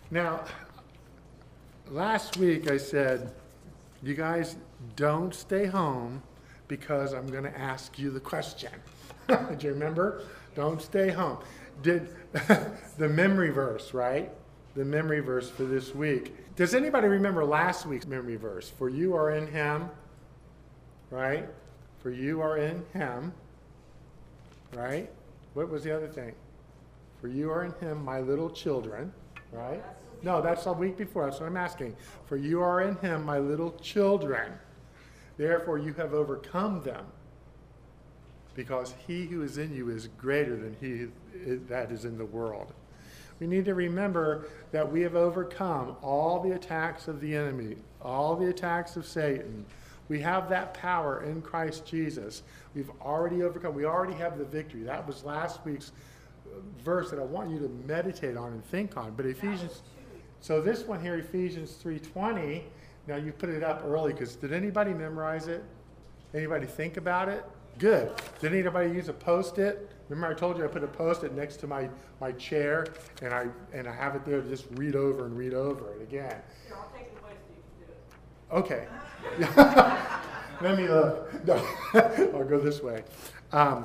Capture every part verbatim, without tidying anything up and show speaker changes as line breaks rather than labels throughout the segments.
Now, last week I said, you guys don't stay home because I'm going to ask you the question. Do you remember? Don't stay home. Did the memory verse, right? The memory verse for this week. Does anybody remember last week's memory verse? For you are in him, right? For you are in him, right? What was the other thing? For you are in him, my little children, right? No, that's the week before. That's what I'm asking. For you are in him, my little children. Therefore you have overcome them, because he who is in you is greater than he that is in the world. We need to remember that we have overcome all the attacks of the enemy, all the attacks of Satan. We have that power in Christ Jesus. We've already overcome. We already have the victory. That was last week's verse that I want you to meditate on and think on. But Ephesians, so this one here, Ephesians three twenty, now you put it up early, because did anybody memorize it? Anybody think about it? Good. Did anybody use a Post-it? Remember I told you I put a Post-it next to my, my chair, and I and I have it there to just read over and read over it again.
Here, I'll take it away so you can do it.
Okay. Let me look. No. I'll go this way. Um,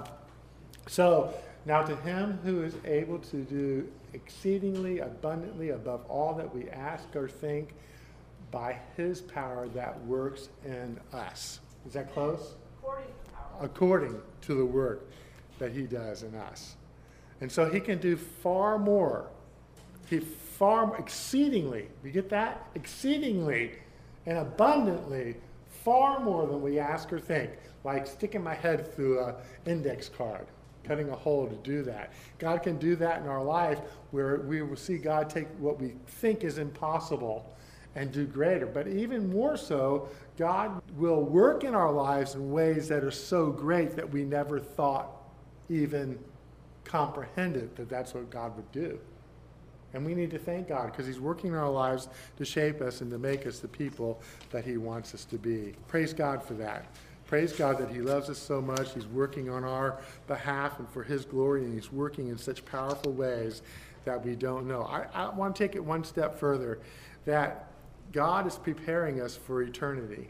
so, now to him who is able to do exceedingly abundantly above all that we ask or think, by his power that works in us. Is that close?
According to power.
According to the work that he does in us. And so he can do far more. He far exceedingly, you get that? Exceedingly and abundantly, far more than we ask or think. Like sticking my head through an index card, cutting a hole to do that. God can do that in our life, where we will see God take what we think is impossible and do greater. But even more so, God will work in our lives in ways that are so great that we never thought, even comprehended, that that's what God would do. And we need to thank God, because he's working in our lives to shape us and to make us the people that he wants us to be. Praise God for that. Praise God that he loves us so much. He's working on our behalf and for his glory, and he's working in such powerful ways that we don't know. I, I want to take it one step further, that God is preparing us for eternity.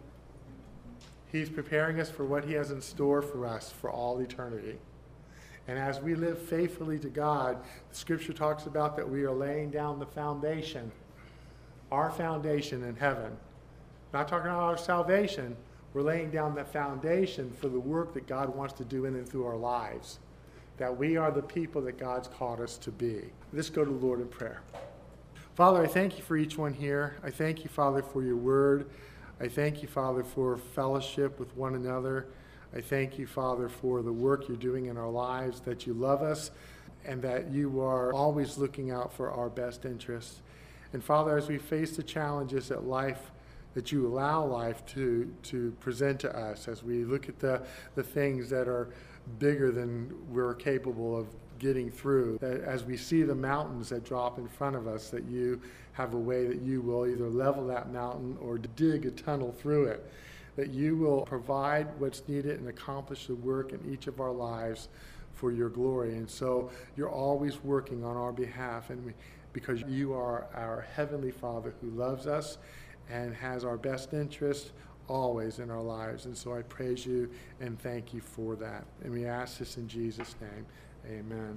He's preparing us for what he has in store for us for all eternity. And as we live faithfully to God, the scripture talks about that we are laying down the foundation, our foundation in heaven. Not talking about our salvation. We're laying down the foundation for the work that God wants to do in and through our lives. That we are the people that God's called us to be. Let's go to the Lord in prayer. Father, I thank you for each one here. I thank you, Father, for your word. I thank you, Father, for fellowship with one another. I thank you, Father, for the work you're doing in our lives, that you love us, and that you are always looking out for our best interests. And Father, as we face the challenges that life, that you allow life to, to present to us, as we look at the, the things that are bigger than we're capable of getting through, that as we see the mountains that drop in front of us, that you have a way that you will either level that mountain or dig a tunnel through it, that you will provide what's needed and accomplish the work in each of our lives for your glory. And so you're always working on our behalf, and we, because you are our Heavenly Father who loves us and has our best interest always in our lives. And so I praise you and thank you for that. And we ask this in Jesus' name. Amen.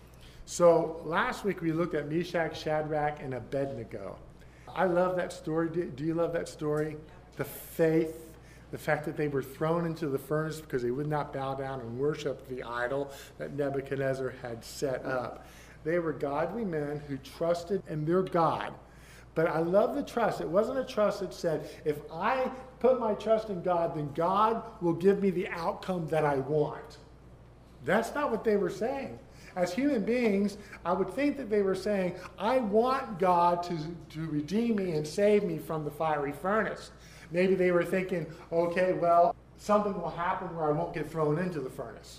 So last week we looked at Meshach, Shadrach, and Abednego. I love that story. Do, do you love that story? The faith, the fact that they were thrown into the furnace because they would not bow down and worship the idol that Nebuchadnezzar had set up. They were godly men who trusted in their God. But I love the trust. It wasn't a trust that said, if I put my trust in God, then God will give me the outcome that I want. That's not what they were saying. As human beings, I would think that they were saying, I want God to, to redeem me and save me from the fiery furnace. Maybe they were thinking, okay, well, something will happen where I won't get thrown into the furnace.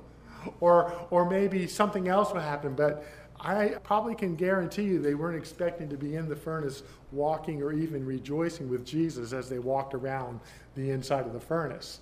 or, or maybe something else will happen, but I probably can guarantee you they weren't expecting to be in the furnace walking or even rejoicing with Jesus as they walked around the inside of the furnace.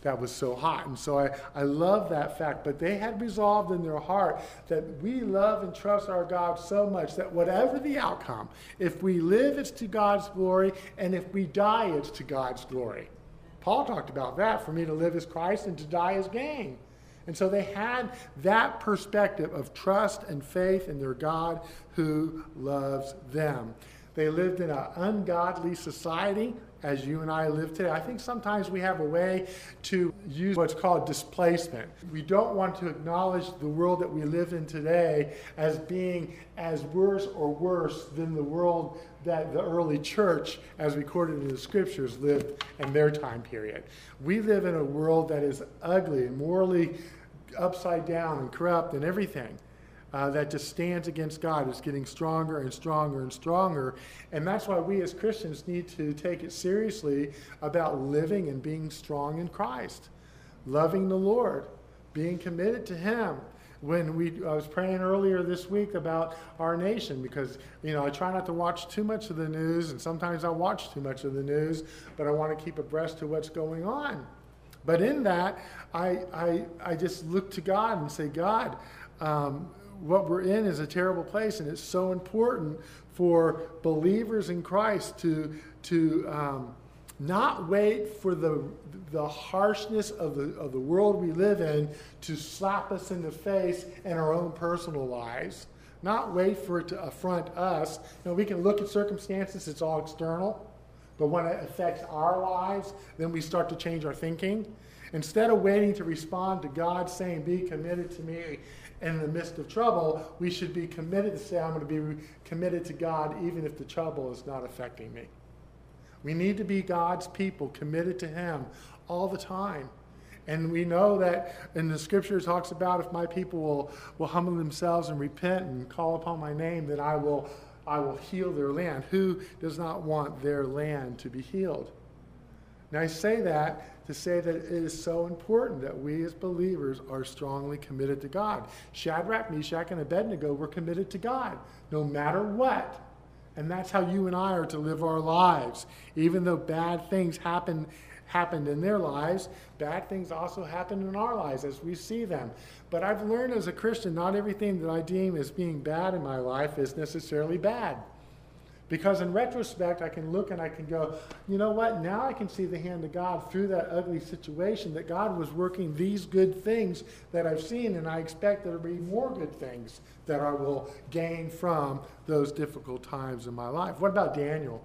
that was so hot. And so I, I love that fact. But they had resolved in their heart that we love and trust our God so much that whatever the outcome, if we live, it's to God's glory, and if we die, it's to God's glory. Paul talked about that. For me to live is Christ and to die is gain. And so they had that perspective of trust and faith in their God who loves them. They lived in an ungodly society, as you and I live today. I think sometimes we have a way to use what's called displacement. We don't want to acknowledge the world that we live in today as being as worse or worse than the world that the early church, as recorded in the scriptures, lived in their time period. We live in a world that is ugly and morally upside down and corrupt and everything. Uh, that just stands against God. Is getting stronger and stronger and stronger. And that's why we as Christians need to take it seriously about living and being strong in Christ, loving the Lord, being committed to Him. When we, I was praying earlier this week about our nation because, you know, I try not to watch too much of the news, and sometimes I watch too much of the news, but I want to keep abreast to what's going on. But in that, I, I, I just look to God and say, God, um, what we're in is a terrible place, and it's so important for believers in Christ to to um, not wait for the the harshness of the of the world we live in to slap us in the face in our own personal lives. Not wait for it to affront us. You know, we can look at circumstances; it's all external, but when it affects our lives, then we start to change our thinking. Instead of waiting to respond to God saying, "Be committed to me." In the midst of trouble, we should be committed to say, I'm going to be committed to God even if the trouble is not affecting me. We need to be God's people, committed to Him all the time. And we know that in the scripture it talks about if my people will, will humble themselves and repent and call upon my name, then I will, I will heal their land. Who does not want their land to be healed? Now I say that to say that it is so important that we as believers are strongly committed to God. Shadrach, Meshach, and Abednego were committed to God, no matter what. And that's how you and I are to live our lives. Even though bad things happen, happened in their lives, bad things also happen in our lives as we see them. But I've learned as a Christian, not everything that I deem as being bad in my life is necessarily bad. Because in retrospect, I can look and I can go, you know what? Now I can see the hand of God through that ugly situation, that God was working these good things that I've seen, and I expect there to be more good things that I will gain from those difficult times in my life. What about Daniel?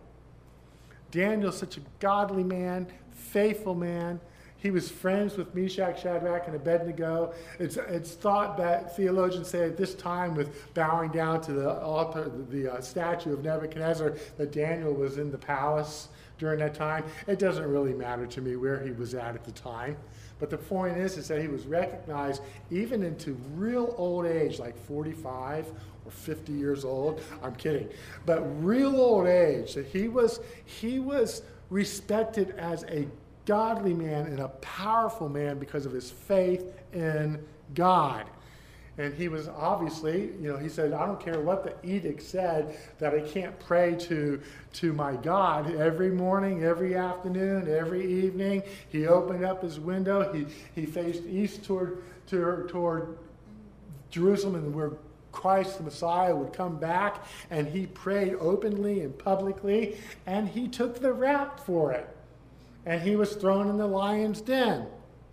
Daniel's such a godly man, faithful man. He was friends with Meshach, Shadrach, and Abednego. It's, it's thought that theologians say at this time, with bowing down to the altar, the uh, statue of Nebuchadnezzar, that Daniel was in the palace during that time. It doesn't really matter to me where he was at at the time. But the point is, is that he was recognized even into real old age, like forty-five or fifty years old. I'm kidding. But real old age, that he was, he was respected as a godly man and a powerful man because of his faith in God. And he was obviously, you know, he said, I don't care what the edict said, that I can't pray to, to my God every morning, every afternoon, every evening. He opened up his window. He, he faced east toward, toward, toward Jerusalem, and where Christ the Messiah would come back, and he prayed openly and publicly, and he took the rap for it. And he was thrown in the lion's den.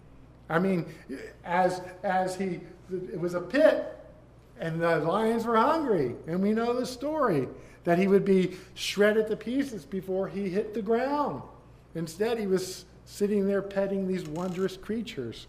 I mean, as as he, it was a pit, and the lions were hungry. And we know the story, that he would be shredded to pieces before he hit the ground. Instead, he was sitting there petting these wondrous creatures.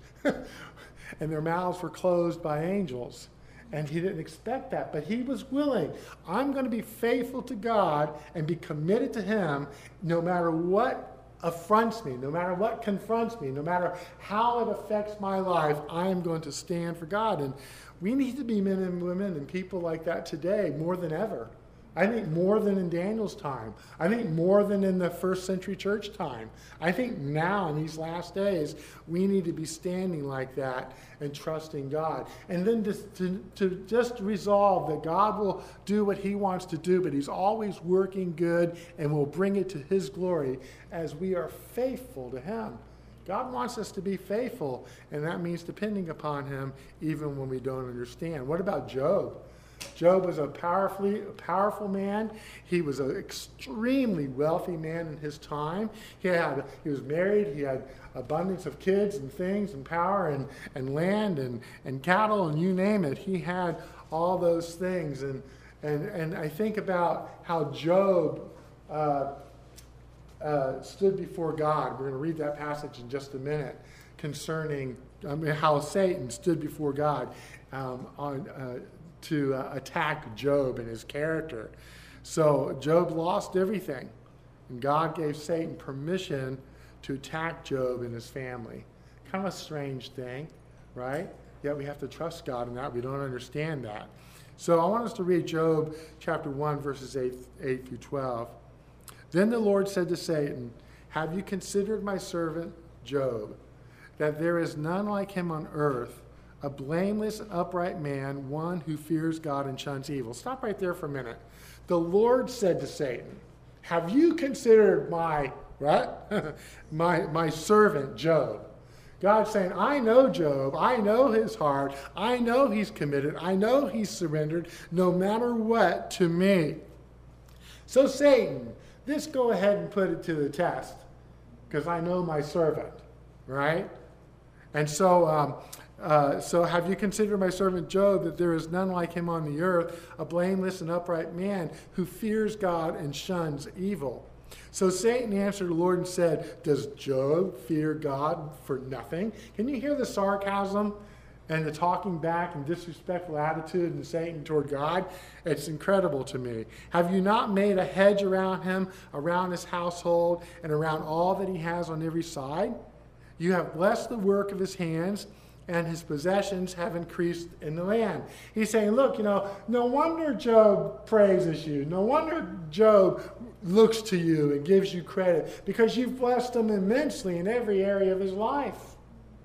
And their mouths were closed by angels. And he didn't expect that, but he was willing. I'm going to be faithful to God and be committed to Him no matter what affronts me, no matter what confronts me, no matter how it affects my life, I am going to stand for God. And we need to be men and women and people like that today more than ever. I think more than in Daniel's time. I think more than in the first century church time. I think now in these last days, we need to be standing like that and trusting God. And then to, to, to just resolve that God will do what He wants to do, but He's always working good and will bring it to His glory as we are faithful to Him. God wants us to be faithful, and that means depending upon him even when we don't understand. What about Job? Job was a powerfully, a powerful man. He was an extremely wealthy man in his time. He had, he was married. He had abundance of kids and things and power and, and land and, and cattle and you name it. He had all those things. And, and, and I think about how Job uh, uh, stood before God. We're going to read that passage in just a minute concerning I mean, how Satan stood before God um, on uh, to uh, attack Job and his character. So Job lost everything, and God gave Satan permission to attack Job and his family. Kind of a strange thing, right? Yet we have to trust God in that. We don't understand that. So I want us to read Job chapter one, verses eight, eight through twelve. Then the Lord said to Satan, "Have you considered my servant Job, that there is none like him on earth, a blameless and upright man, one who fears God and shuns evil?" Stop right there for a minute. The Lord said to Satan, "Have you considered my, right? my, my servant Job?" God's saying, I know Job. I know his heart. I know he's committed. I know he's surrendered no matter what to me. So Satan, let's go ahead and put it to the test, because I know my servant, right? And so, um, uh, so have you considered my servant Job, that there is none like him on the earth, a blameless and upright man who fears God and shuns evil? So Satan answered the Lord and said, "Does Job fear God for nothing?" Can you hear the sarcasm and the talking back and disrespectful attitude in Satan toward God? It's incredible to me. "Have you not made a hedge around him, around his household, and around all that he has on every side? You have blessed the work of his hands, and his possessions have increased in the land." He's saying, look, you know, no wonder Job praises you. No wonder Job looks to you and gives you credit, because you've blessed him immensely in every area of his life.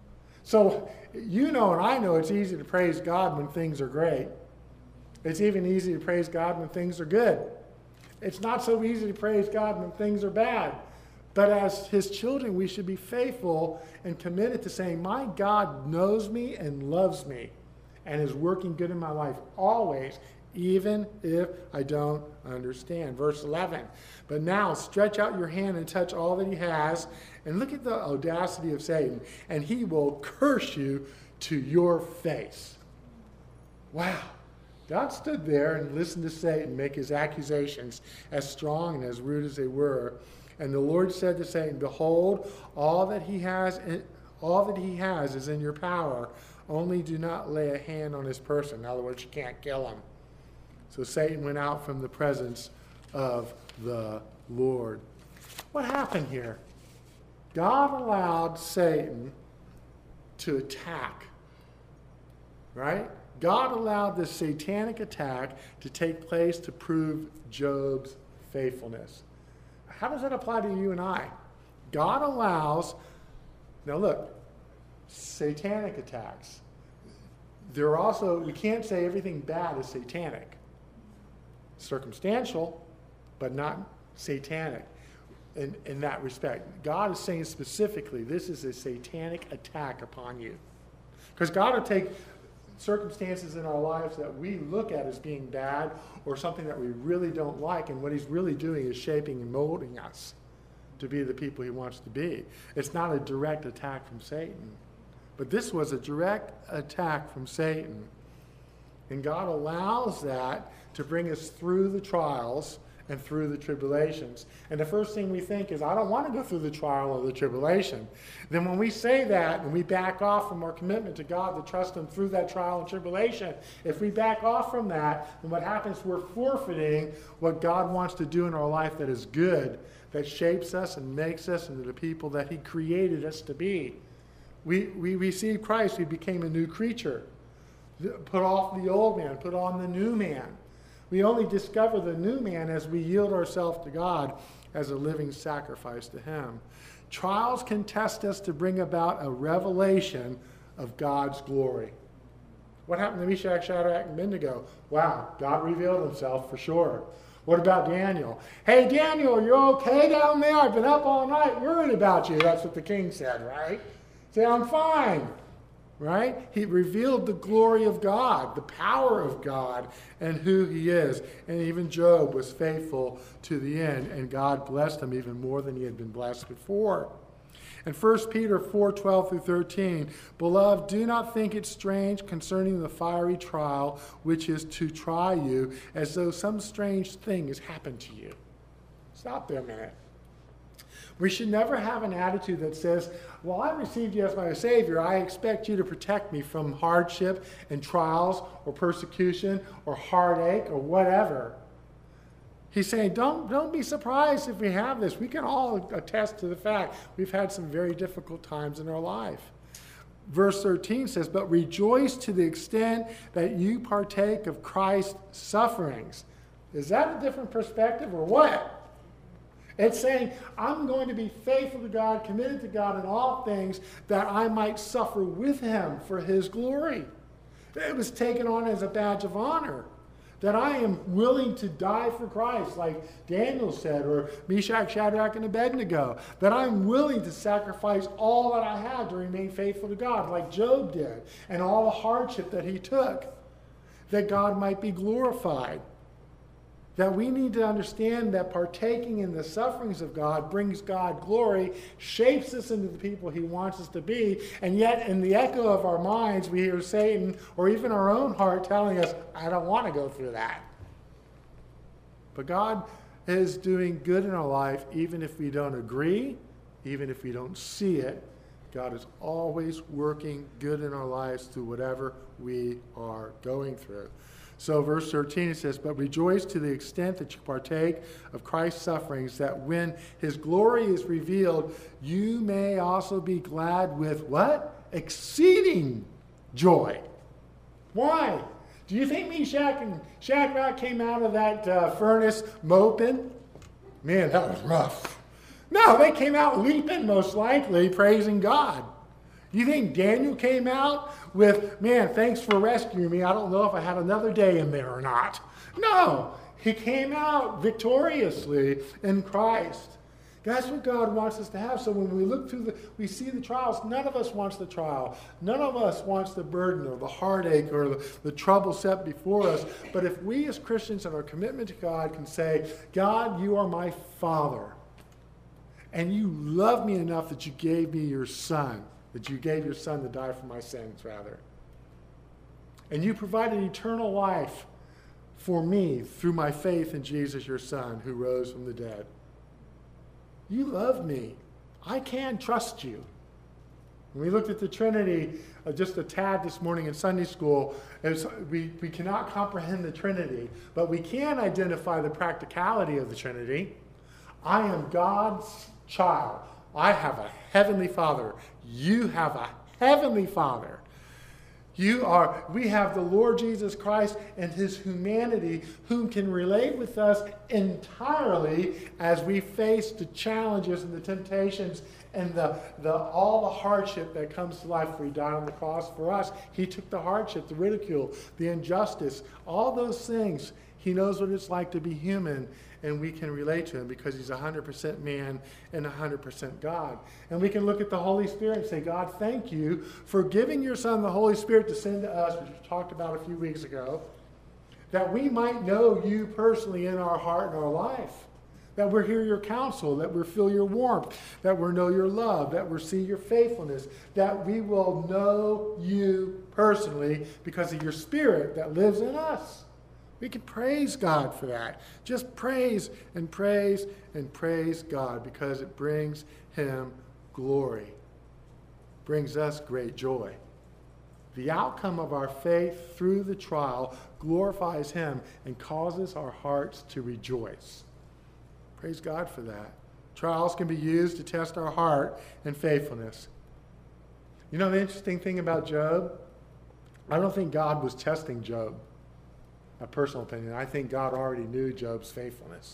So you know and I know it's easy to praise God when things are great. It's even easy to praise God when things are good. It's not so easy to praise God when things are bad. But as his children, we should be faithful and committed to saying, my God knows me and loves me and is working good in my life always, even if I don't understand. Verse eleven, "But now stretch out your hand and touch all that he has." And look at the audacity of Satan. "And he will curse you to your face." Wow. God stood there and listened to Satan make his accusations, as strong and as rude as they were. And the Lord said to Satan, "Behold, all that he has, all that he has is in your power. Only do not lay a hand on his person." In other words, you can't kill him. So Satan went out from the presence of the Lord. What happened here? God allowed Satan to attack, right? God allowed this satanic attack to take place to prove Job's faithfulness. How does that apply to you and I? God allows, now look, satanic attacks. There are also, we can't say everything bad is satanic. Circumstantial, but not satanic in, in that respect. God is saying specifically, this is a satanic attack upon you. Because God will take circumstances in our lives that we look at as being bad or something that we really don't like, and what he's really doing is shaping and molding us to be the people he wants to be. It's not a direct attack from Satan, but this was a direct attack from Satan. And God allows that to bring us through the trials and through the tribulations. And the first thing we think is, I don't want to go through the trial or the tribulation. Then when we say that and we back off from our commitment to God to trust him through that trial and tribulation, if we back off from that, then what happens, we're forfeiting what God wants to do in our life that is good, that shapes us and makes us into the people that he created us to be. We, we received Christ, we became a new creature. Put off the old man, put on the new man. We only discover the new man as we yield ourselves to God as a living sacrifice to him. Trials can test us to bring about a revelation of God's glory. What happened to Meshach, Shadrach, and Abednego? Wow, God revealed himself for sure. What about Daniel? Hey, Daniel, you okay down there? I've been up all night worried about you. That's what the king said, right? Say, I'm fine, right? He revealed the glory of God, the power of God, and who he is. And even Job was faithful to the end, and God blessed him even more than he had been blessed before. In First Peter four, twelve through thirteen, beloved, do not think it strange concerning the fiery trial which is to try you, as though some strange thing has happened to you. Stop there a minute. We should never have an attitude that says, well, I received you as my Savior. I expect you to protect me from hardship and trials or persecution or heartache or whatever. He's saying, don't, don't be surprised if we have this. We can all attest to the fact we've had some very difficult times in our life. Verse thirteen says, but rejoice to the extent that you partake of Christ's sufferings. Is that a different perspective or what? It's saying, I'm going to be faithful to God, committed to God in all things, that I might suffer with him for his glory. It was taken on as a badge of honor. That I am willing to die for Christ, like Daniel said, or Meshach, Shadrach, and Abednego. That I'm willing to sacrifice all that I have to remain faithful to God, like Job did, and all the hardship that he took, that God might be glorified. That we need to understand that partaking in the sufferings of God brings God glory, shapes us into the people he wants us to be, and yet in the echo of our minds we hear Satan or even our own heart telling us, I don't want to go through that. But God is doing good in our life even if we don't agree, even if we don't see it. God is always working good in our lives through whatever we are going through. So verse thirteen, it says, but rejoice to the extent that you partake of Christ's sufferings, that when his glory is revealed, you may also be glad with what? Exceeding joy. Why? Do you think Meshach and Shadrach came out of that uh, furnace moping? Man, that was rough. No, they came out leaping, most likely, praising God. You think Daniel came out with, man, thanks for rescuing me. I don't know if I had another day in there or not. No, he came out victoriously in Christ. That's what God wants us to have. So when we look through the, we see the trials, none of us wants the trial. None of us wants the burden or the heartache or the, the trouble set before us. But if we as Christians in our commitment to God can say, God, you are my Father, and you love me enough that you gave me your Son, that you gave your Son to die for my sins, rather. And you provided eternal life for me through my faith in Jesus, your Son, who rose from the dead. You love me. I can trust you. When we looked at the Trinity uh, just a tad this morning in Sunday school, it was, we, we cannot comprehend the Trinity, but we can identify the practicality of the Trinity. I am God's child. I have a heavenly Father. You have a heavenly Father. You are, we have the Lord Jesus Christ and his humanity, whom can relate with us entirely as we face the challenges and the temptations and the, the all the hardship that comes to life. For he died on the cross for us. He took the hardship, the ridicule, the injustice, all those things. He knows what it's like to be human, and we can relate to him because he's one hundred percent man and one hundred percent God. And we can look at the Holy Spirit and say, God, thank you for giving your Son, the Holy Spirit, to send to us, which we talked about a few weeks ago, that we might know you personally in our heart and our life, that we'll hear your counsel, that we'll feel your warmth, that we'll know your love, that we'll see your faithfulness, that we will know you personally because of your Spirit that lives in us. We can praise God for that. Just praise and praise and praise God because it brings him glory, brings us great joy. The outcome of our faith through the trial glorifies him and causes our hearts to rejoice. Praise God for that. Trials can be used to test our heart and faithfulness. You know the interesting thing about Job? I don't think God was testing Job. My personal opinion, I think God already knew Job's faithfulness.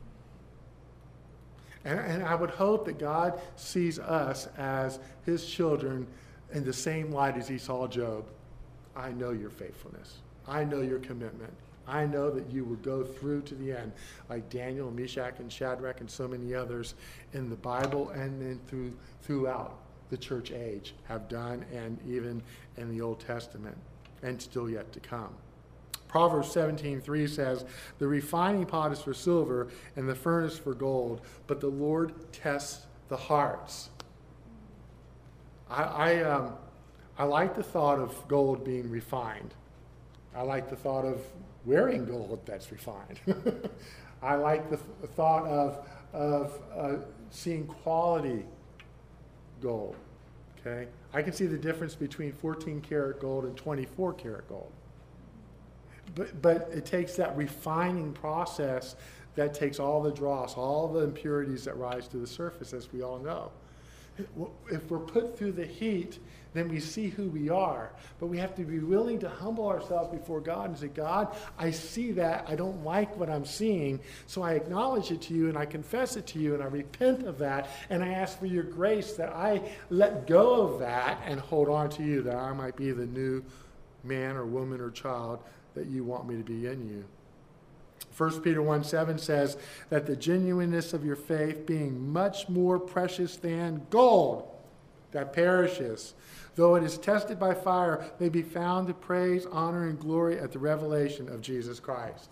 And, and I would hope that God sees us as his children in the same light as he saw Job. I know your faithfulness. I know your commitment. I know that you will go through to the end, like Daniel, Meshach, and Shadrach, and so many others in the Bible and then through throughout the church age have done, and even in the Old Testament, and still yet to come. Proverbs seventeen three says, the refining pot is for silver and the furnace for gold, but the Lord tests the hearts. I, I, um, I like the thought of gold being refined. I like the thought of wearing gold that's refined. I like the th- thought of, of uh, seeing quality gold. Okay? I can see the difference between fourteen karat gold and twenty-four karat gold. But, but it takes that refining process that takes all the dross, all the impurities that rise to the surface, as we all know. If we're put through the heat, then we see who we are. But we have to be willing to humble ourselves before God and say, God, I see that. I don't like what I'm seeing. So I acknowledge it to you and I confess it to you and I repent of that. And I ask for your grace that I let go of that and hold on to you, that I might be the new man or woman or child that you want me to be in you. First Peter one seven says that the genuineness of your faith being much more precious than gold that perishes, though it is tested by fire, may be found to praise, honor, and glory at the revelation of Jesus Christ.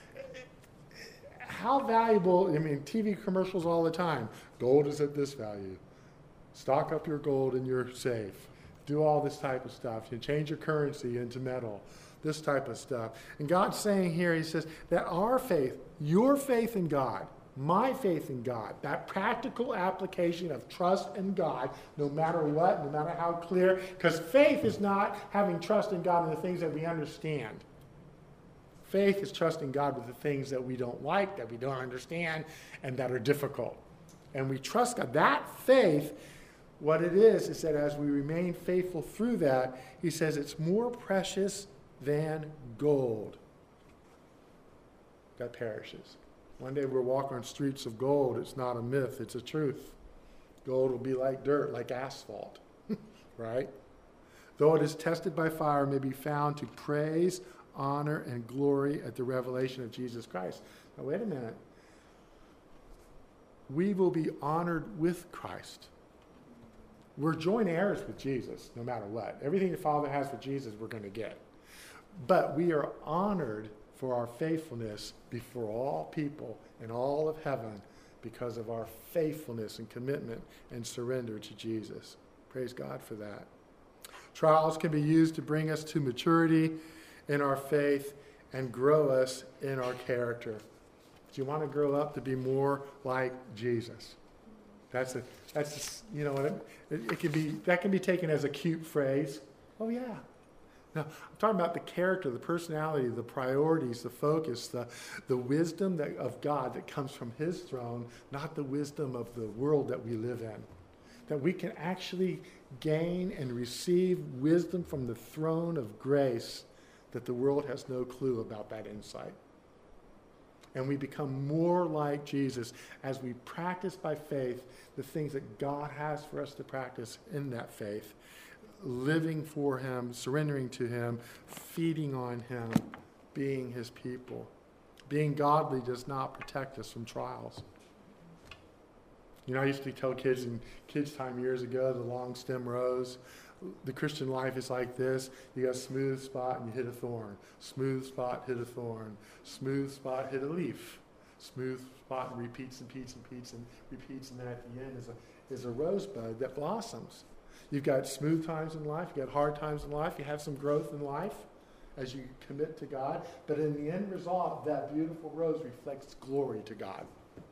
How valuable, I mean, T V commercials all the time. Gold is at this value. Stock up your gold in your safe. Do all this type of stuff. You change your currency into metal. This type of stuff. And God's saying here, he says that our faith, your faith in God, my faith in God, that practical application of trust in God, no matter what, no matter how clear, because faith is not having trust in God in the things that we understand. Faith is trusting God with the things that we don't like, that we don't understand, and that are difficult. And we trust God. That faith, what it is, is that as we remain faithful through that, he says it's more precious than gold that perishes. One day we'll walk on streets of gold. It's not a myth, it's a truth. Gold will be like dirt, like asphalt, right? Though it is tested by fire, may be found to praise, honor, and glory at the revelation of Jesus Christ. Now wait a minute. We will be honored with Christ. We're joint heirs with Jesus, no matter what. Everything the Father has for Jesus, we're going to get. But we are honored for our faithfulness before all people in all of heaven because of our faithfulness and commitment and surrender to Jesus. Praise God for that. Trials can be used to bring us to maturity in our faith and grow us in our character. Do you want to grow up to be more like Jesus? That's a, that's a, you know, it, it, it can be, that can be taken as a cute phrase. Oh yeah. Now, I'm talking about the character, the personality, the priorities, the focus, the, the wisdom that, of God that comes from his throne, not the wisdom of the world that we live in. That we can actually gain and receive wisdom from the throne of grace that the world has no clue about that insight. And we become more like Jesus as we practice by faith the things that God has for us to practice in that faith. Living for him, surrendering to him, feeding on him, being his people. Being godly does not protect us from trials. You know, I used to tell kids in kids' time years ago, the long stem rose. The Christian life is like this. You got a smooth spot and you hit a thorn. Smooth spot, hit a thorn. Smooth spot, hit a leaf. Smooth spot and repeats and repeats and repeats and repeats, and then at the end is a, is a rosebud that blossoms. You've got smooth times in life, you've got hard times in life, you have some growth in life as you commit to God, but in the end result, that beautiful rose reflects glory to God.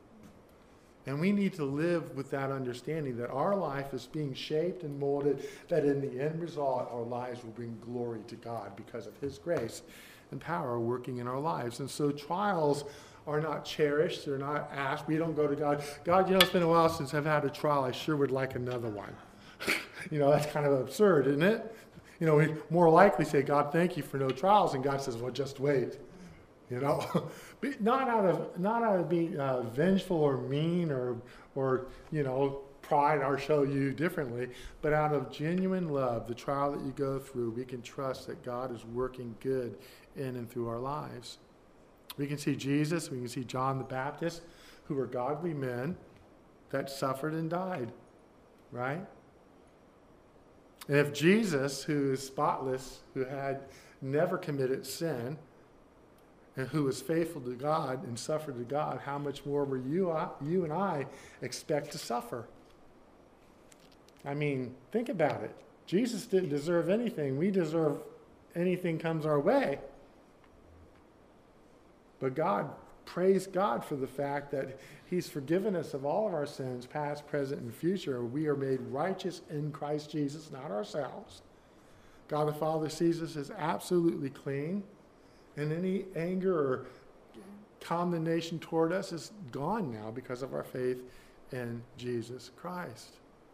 And we need to live with that understanding that our life is being shaped and molded, that in the end result, our lives will bring glory to God because of his grace and power working in our lives. And so trials are not cherished, they're not asked. We don't go to God, God, you know, it's been a while since I've had a trial, I sure would like another one. You know, that's kind of absurd, isn't it? You know, we more likely say, God, thank you for no trials. And God says, well, just wait. You know, but not out of not out of being uh, vengeful or mean or, or, you know, pride or show you differently, but out of genuine love, the trial that you go through, we can trust that God is working good in and through our lives. We can see Jesus, we can see John the Baptist, who were godly men that suffered and died, right? And if Jesus, who is spotless, who had never committed sin, and who was faithful to God and suffered to God, how much more will you, you and I expect to suffer? I mean, think about it. Jesus didn't deserve anything. We deserve anything comes our way. But God, praise God for the fact that he's forgiven us of all of our sins, past, present, and future. We are made righteous in Christ Jesus, not ourselves. God the Father sees us as absolutely clean, and any anger or condemnation toward us is gone now because of our faith in Jesus Christ.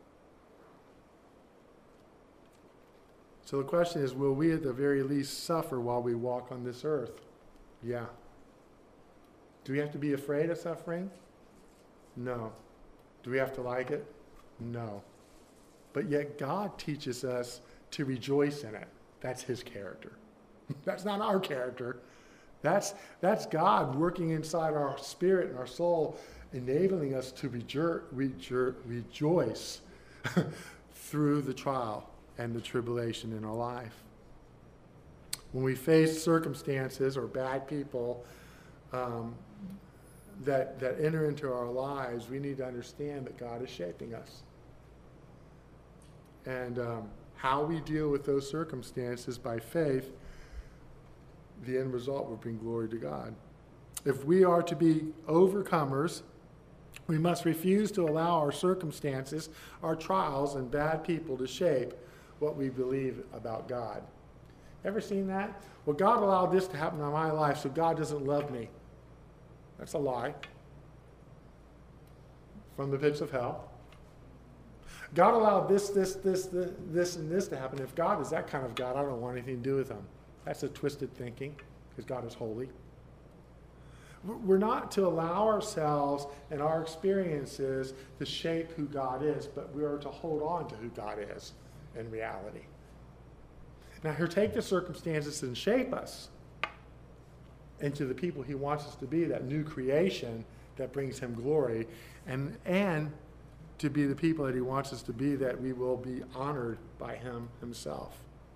So the question is, will we at the very least suffer while we walk on this earth? Yeah. Do we have to be afraid of suffering? No. Do we have to like it? No. But yet God teaches us to rejoice in it. That's his character. That's not our character. That's, that's God working inside our spirit and our soul, enabling us to rejo- rejo- rejoice through the trial and the tribulation in our life. When we face circumstances or bad people um, that, that enter into our lives, we need to understand that God is shaping us. And um, how we deal with those circumstances by faith, the end result will bring glory to God. If we are to be overcomers, we must refuse to allow our circumstances, our trials, and bad people to shape what we believe about God. Ever seen that? Well, God allowed this to happen in my life, so God doesn't love me. That's a lie. From the pits of hell. God allowed this, this, this, this, this, and this to happen. If God is that kind of God, I don't want anything to do with him. That's a twisted thinking, because God is holy. We're not to allow ourselves and our experiences to shape who God is, but we are to hold on to who God is in reality. Now, he'll take the circumstances and shape us into the people he wants us to be, that new creation that brings him glory, and, and to be the people that he wants us to be, that we will be honored by him himself.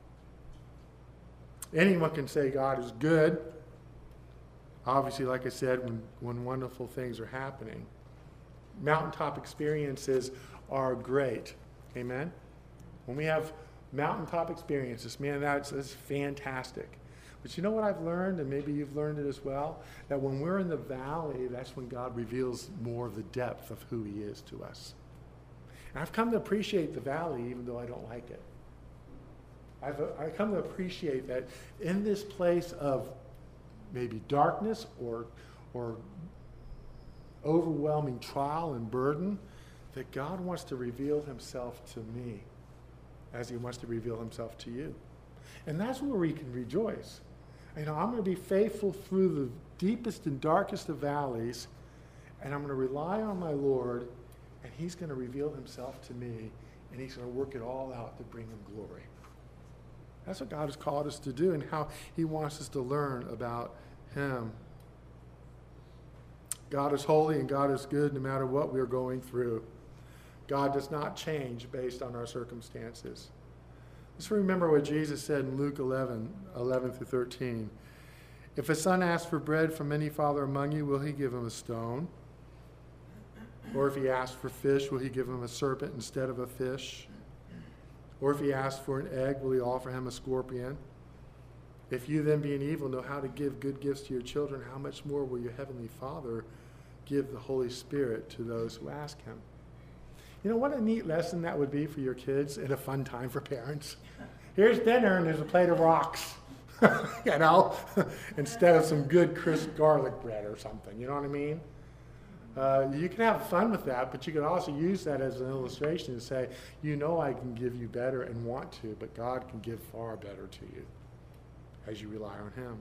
Anyone can say God is good. Obviously, like I said, when, when wonderful things are happening. Mountaintop experiences are great. Amen? When we have mountaintop experiences, man, that's, that's fantastic. But you know what I've learned, and maybe you've learned it as well? That when we're in the valley, that's when God reveals more of the depth of who he is to us. And I've come to appreciate the valley even though I don't like it. I've I come to appreciate that in this place of maybe darkness or, or overwhelming trial and burden, that God wants to reveal himself to me as he wants to reveal himself to you. And that's where we can rejoice. You know, I'm going to be faithful through the deepest and darkest of valleys, and I'm going to rely on my Lord, and he's going to reveal himself to me, and he's going to work it all out to bring him glory. That's what God has called us to do, and how he wants us to learn about him. God is holy and God is good no matter what we're going through. God does not change based on our circumstances. Let's remember what Jesus said in Luke eleven, eleven through thirteen. If a son asks for bread from any father among you, will he give him a stone? Or if he asks for fish, will he give him a serpent instead of a fish? Or if he asks for an egg, will he offer him a scorpion? If you then, being evil, know how to give good gifts to your children, how much more will your heavenly Father give the Holy Spirit to those who ask him? You know, what a neat lesson that would be for your kids and a fun time for parents. Here's dinner and there's a plate of rocks, you know, instead of some good crisp garlic bread or something, you know what I mean? Uh, you can have fun with that, but you can also use that as an illustration to say, you know I can give you better and want to, but God can give far better to you as you rely on him.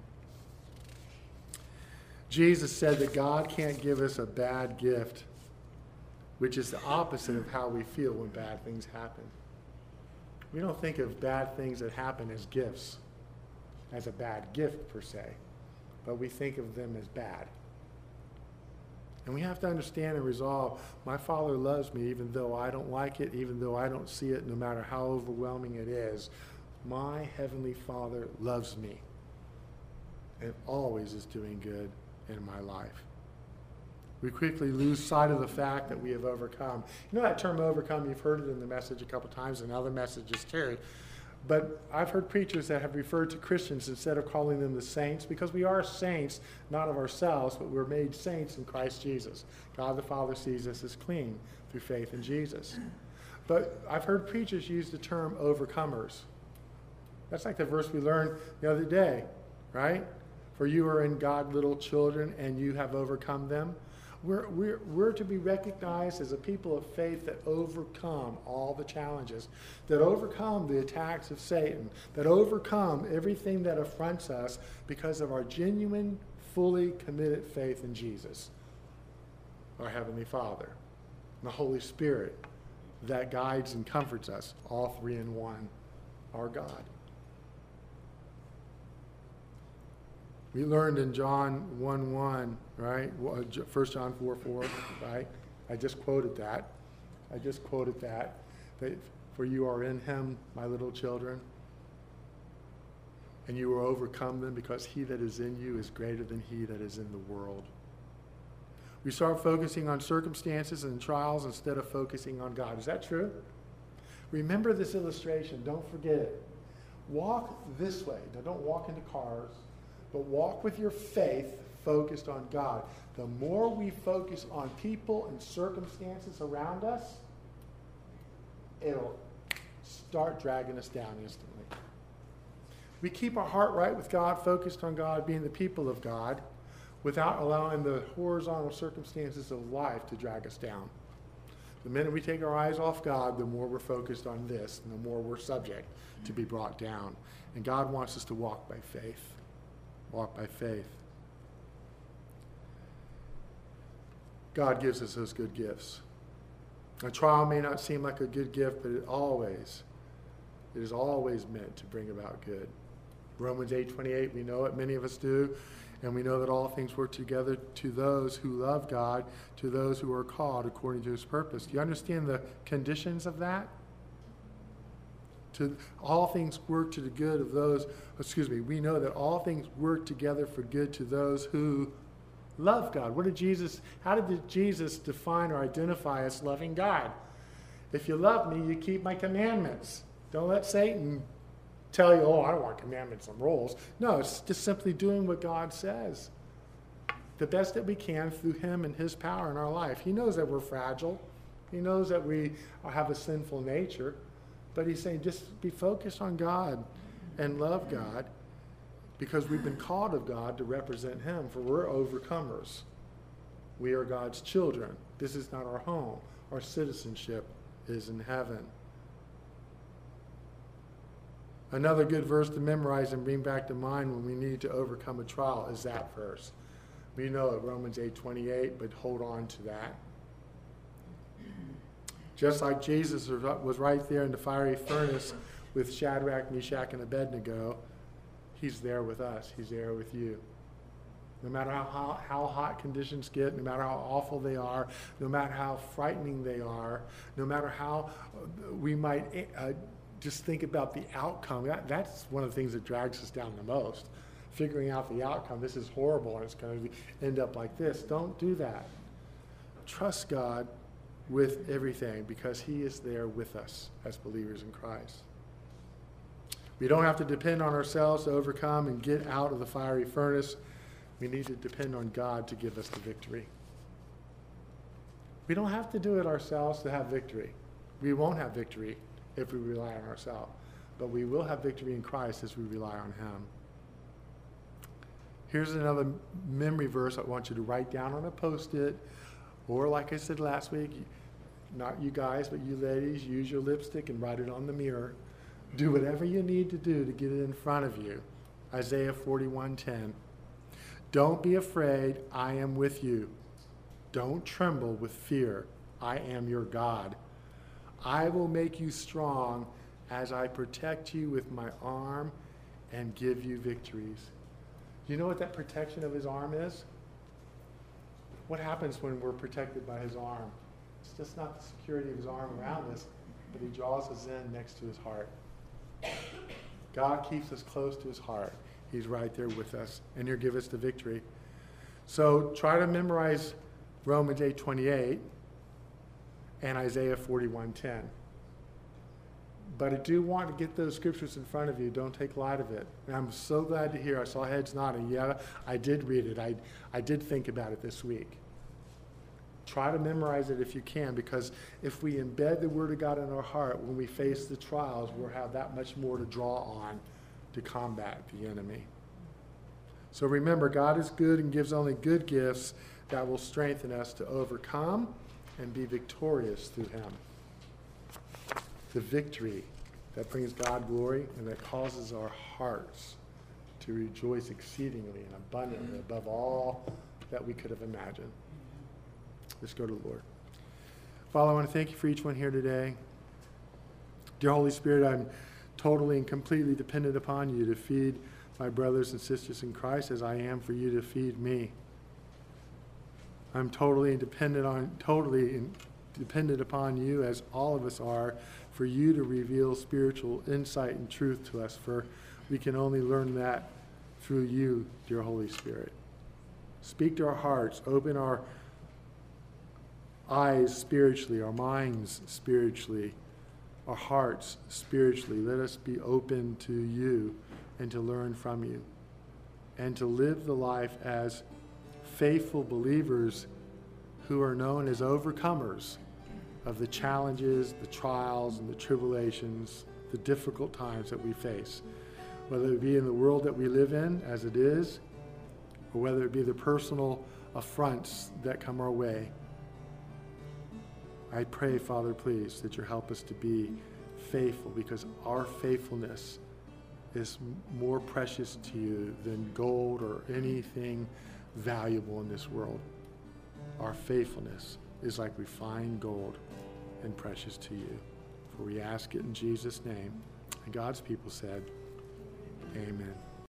Jesus said that God can't give us a bad gift, which is the opposite of how we feel when bad things happen. We don't think of bad things that happen as gifts, as a bad gift per se. but we think of them as bad. And we have to understand and resolve, my Father loves me even though I don't like it, even though I don't see it, no matter how overwhelming it is. My Heavenly Father loves me and always is doing good in my life. We quickly lose sight of the fact that we have overcome. You know that term overcome, you've heard it in the message a couple times and other messages too. But I've heard preachers that have referred to Christians instead of calling them the saints, because we are saints, not of ourselves, but we're made saints in Christ Jesus. God the Father sees us as clean through faith in Jesus. But I've heard preachers use the term overcomers. That's like the verse we learned the other day, right? For you are in God little children, and you have overcome them. We're, we're, we're to be recognized as a people of faith that overcome all the challenges, that overcome the attacks of Satan, that overcome everything that affronts us because of our genuine, fully committed faith in Jesus, our Heavenly Father, and the Holy Spirit that guides and comforts us, all three in one, our God. We learned in John one one, right? First John four four, right? I just quoted that. I just quoted that. that. For you are in him, my little children, and you will overcome them, because he that is in you is greater than he that is in the world. We start focusing on circumstances and trials instead of focusing on God. Is that true? Remember this illustration. Don't forget it. Walk this way. Now, don't walk into cars. But walk with your faith focused on God. The more we focus on people and circumstances around us, it'll start dragging us down instantly. We keep our heart right with God, focused on God, being the people of God, without allowing the horizontal circumstances of life to drag us down. The minute we take our eyes off God, the more we're focused on this, and the more we're subject to be brought down. And God wants us to walk by faith. Walk by faith. God gives us those good gifts. A trial may not seem like a good gift, but it always, it is always meant to bring about good. Romans eight twenty-eight, we know it, many of us do, and we know that all things work together to those who love God, to those who are called according to his purpose. Do you understand the conditions of that? To all things work to the good of those, excuse me, we know that all things work together for good to those who love God. What did Jesus, how did Jesus define or identify us loving God? If you love me, you keep my commandments. Don't let Satan tell you, oh, I don't want commandments and rules. No, it's just simply doing what God says. The best that we can through him and his power in our life. He knows that we're fragile. He knows that we have a sinful nature. But he's saying just be focused on God and love God, because we've been called of God to represent him, for we're overcomers. We are God's children. This is not our home. Our citizenship is in heaven. Another good verse to memorize and bring back to mind when we need to overcome a trial is that verse. We know it, Romans eight twenty-eight, but hold on to that. Just like Jesus was right there in the fiery furnace with Shadrach, Meshach, and Abednego, he's there with us. He's there with you. No matter how, how, how hot conditions get, no matter how awful they are, no matter how frightening they are, no matter how we might uh, just think about the outcome, that, that's one of the things that drags us down the most. Figuring out the outcome. This is horrible and it's going to end up like this. Don't do that. Trust God with everything, because he is there with us as believers in Christ. We don't have to depend on ourselves to overcome and get out of the fiery furnace. We need to depend on God to give us the victory. We don't have to do it ourselves to have victory. We won't have victory if we rely on ourselves, but we will have victory in Christ as we rely on him. Here's another memory verse I want you to write down on a Post-it, or like I said last week, not you guys, but you ladies, use your lipstick and write it on the mirror. Do whatever you need to do to get it in front of you. Isaiah forty-one ten. Don't be afraid, I am with you. Don't tremble with fear, I am your God. I will make you strong as I protect you with my arm and give you victories. You know what that protection of his arm is? What happens when we're protected by his arm? It's just not the security of his arm around us, but he draws us in next to his heart. God keeps us close to his heart. He's right there with us, and he'll give us the victory. So try to memorize Romans eight twenty-eight and Isaiah forty-one ten. But I do want to get those scriptures in front of you. Don't take light of it. And I'm so glad to hear. I saw heads nodding. Yeah, I did read it. I, I did think about it this week. Try to memorize it if you can, because if we embed the Word of God in our heart, when we face the trials, we'll have that much more to draw on to combat the enemy. So remember, God is good and gives only good gifts that will strengthen us to overcome and be victorious through him. The victory that brings God glory and that causes our hearts to rejoice exceedingly and abundantly above all that we could have imagined. Let's go to the Lord. Father, I want to thank you for each one here today. Dear Holy Spirit, I'm totally and completely dependent upon you to feed my brothers and sisters in Christ as I am for you to feed me. I'm totally dependent on, totally in, dependent upon you, as all of us are, for you to reveal spiritual insight and truth to us, for we can only learn that through you, dear Holy Spirit. Speak to our hearts, open our eyes spiritually, our minds spiritually, our hearts spiritually. Let us be open to you and to learn from you, and to live the life as faithful believers who are known as overcomers of the challenges, the trials, and the tribulations, the difficult times that we face, whether it be in the world that we live in as it is, or whether it be the personal affronts that come our way. I pray, Father, please, that you help us to be faithful, because our faithfulness is more precious to you than gold or anything valuable in this world. Our faithfulness is like refined gold and precious to you. For we ask it in Jesus' name. And God's people said, amen.